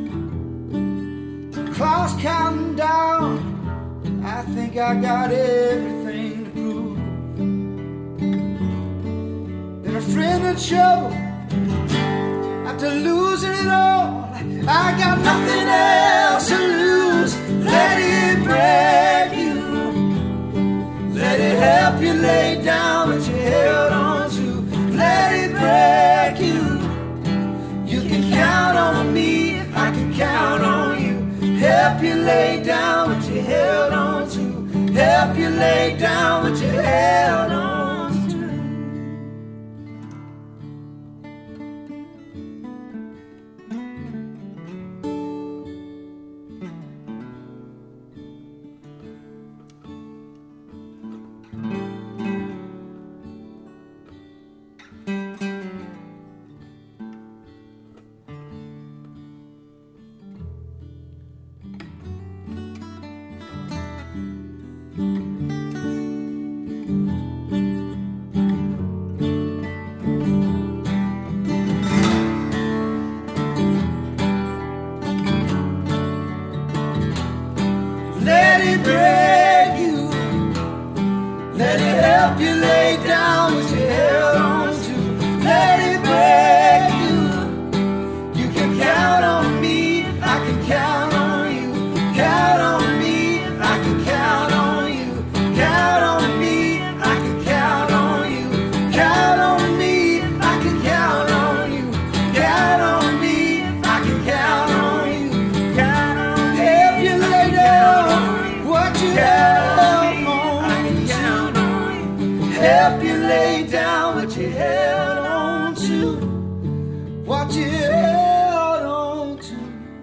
The clock's counting down. I think I got everything to prove. Been a friend of trouble. After losing it all, I got nothing else to lose. Let it break you. Let it help you lay down what you held on to. Let it break you. You can count on me if I can count on you. Help you lay down what you held on to. Help you lay down what you held on to. you what you held on to.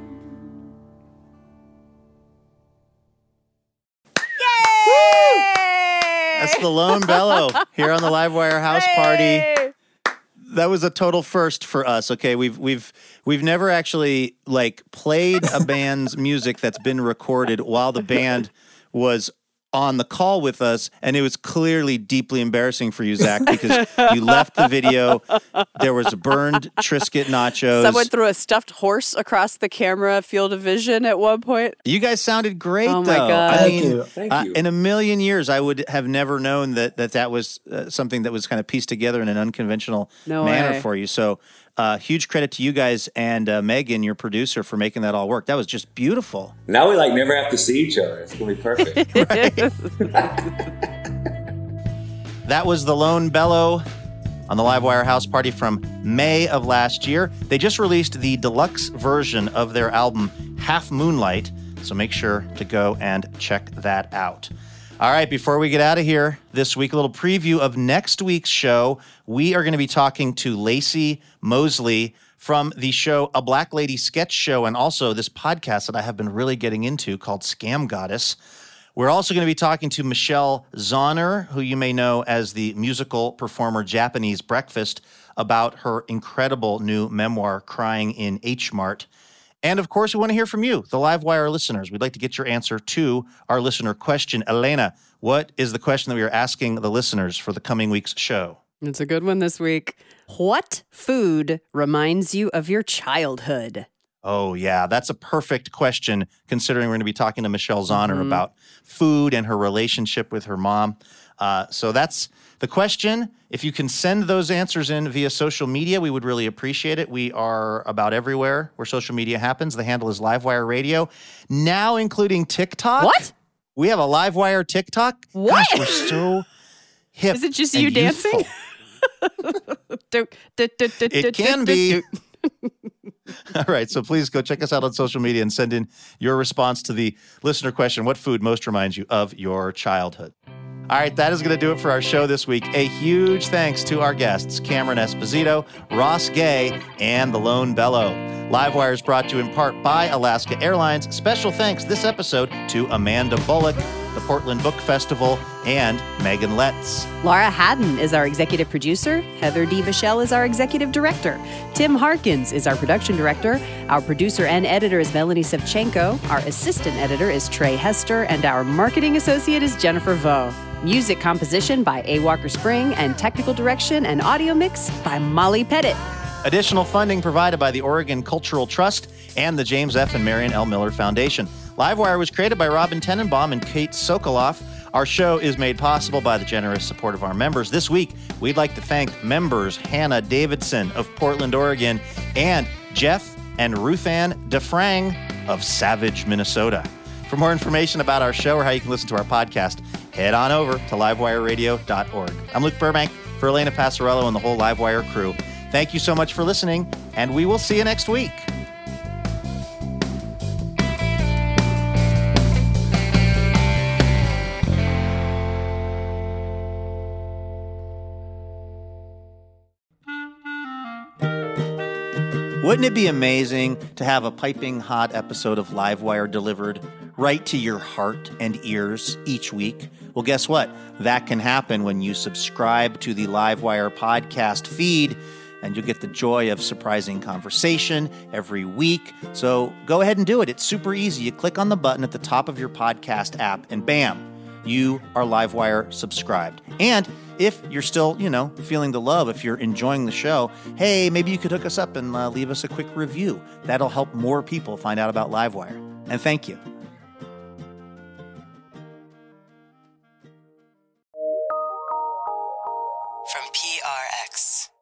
That's the Lone Bellow here on the Livewire House Party. That was a total first for us. Okay, we've we've we've never actually like played a band's music that's been recorded while the band was on the call with us, and it was clearly deeply embarrassing for you, Zach, because you left the video. There was burned Triscuit nachos. Someone threw a stuffed horse across the camera field of vision at one point. You guys sounded great, Oh, though. my God. I Thank mean, you. Thank uh, you. in a million years, I would have never known that that, that was uh, something that was kind of pieced together in an unconventional No manner way. for you. So, uh, huge credit to you guys and uh, Megan, your producer, for making that all work. That was just beautiful. Now we like never have to see each other. It's gonna be perfect. That was the Lone Bellow on the Livewire House Party from May of last year. They just released the deluxe version of their album, Half Moonlight, so make sure to go and check that out. All right, before we get out of here this week, a little preview of next week's show. We are going to be talking to Lacey Mosley from the show A Black Lady Sketch Show, and also this podcast that I have been really getting into called Scam Goddess. We're also going to be talking to Michelle Zauner, who you may know as the musical performer Japanese Breakfast, about her incredible new memoir, Crying in H Mart. And of course, we want to hear from you, the Livewire listeners. We'd like to get your answer to our listener question. Elena, what is the question that we are asking the listeners for the coming week's show? It's a good one this week. What food reminds you of your childhood? Oh, yeah, that's a perfect question, considering we're going to be talking to Michelle Zauner mm-hmm. about food and her relationship with her mom. Uh, so that's the question. If you can send those answers in via social media, we would really appreciate it. We are about everywhere where social media happens. The handle is Livewire Radio, now including TikTok. What? We have a Livewire TikTok? What? Gosh, we're so hip. Is it just and you dancing? It can be. All right, so please go check us out on social media and send in your response to the listener question, what food most reminds you of your childhood? All right, that is going to do it for our show this week. A huge thanks to our guests, Cameron Esposito, Ross Gay, and the Lone Bellow. Livewire is brought to you in part by Alaska Airlines. Special thanks this episode to Amanda Bullock, the Portland Book Festival, and Megan Letts. Laura Haddon is our executive producer. Heather D. Bichelle is our executive director. Tim Harkins is our production director. Our producer and editor is Melanie Sevchenko. Our assistant editor is Trey Hester. And our marketing associate is Jennifer Vo. Music composition by A. Walker Spring, and technical direction and audio mix by Molly Pettit. Additional funding provided by the Oregon Cultural Trust and the James F. and Marion L. Miller Foundation. Livewire was created by Robin Tenenbaum and Kate Sokoloff. Our show is made possible by the generous support of our members. This week, we'd like to thank members Hannah Davidson of Portland, Oregon, and Jeff and Ruthann DeFrang of Savage, Minnesota. For more information about our show or how you can listen to our podcast, head on over to livewire radio dot org. I'm Luke Burbank for Elena Passarello and the whole Livewire crew. Thank you so much for listening, and we will see you next week. Wouldn't it be amazing to have a piping hot episode of Livewire delivered right to your heart and ears each week? Well, guess what? That can happen when you subscribe to the Livewire podcast feed, and you'll get the joy of surprising conversation every week. So go ahead and do it. It's super easy. You click on the button at the top of your podcast app, and bam, you are Livewire subscribed. And if you're still, you know, feeling the love, if you're enjoying the show, hey, maybe you could hook us up and uh, leave us a quick review. That'll help more people find out about Livewire. And thank you. From P R X.